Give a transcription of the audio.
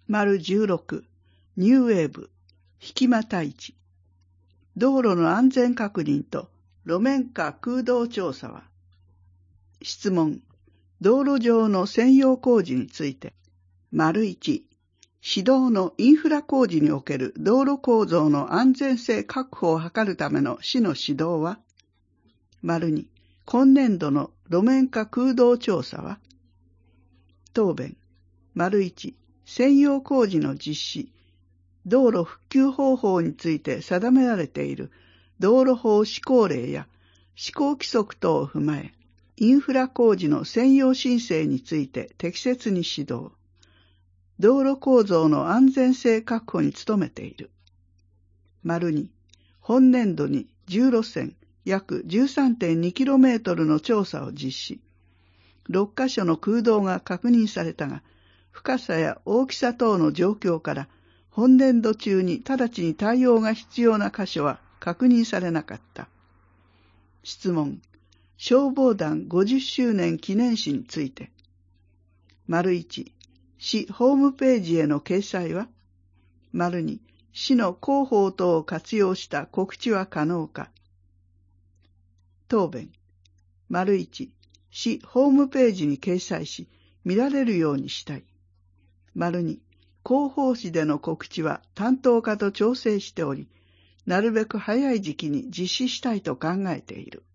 16、ニューウェーブ、引間太一。道路の安全確認と路面下空洞調査は、質問、道路上の専用工事について、1、市道のインフラ工事における道路構造の安全性確保を図るための市の指導は、2、今年度の路面下空洞調査は、答弁、1、専用工事の実施、道路復旧方法について定められている道路法施行令や施行規則等を踏まえ、インフラ工事の専用申請について適切に指導、道路構造の安全性確保に努めている。2、本年度に10路線約 13.2km の調査を実施、6カ所の空洞が確認されたが、深さや大きさ等の状況から本年度中に直ちに対応が必要な箇所は確認されなかった。質問、消防団50周年記念誌について、1、市ホームページへの掲載は、2、市の広報等を活用した告知は可能か。答弁、1、市ホームページに掲載し、見られるようにしたい。2、広報誌での告知は担当課と調整しており、なるべく早い時期に実施したいと考えている。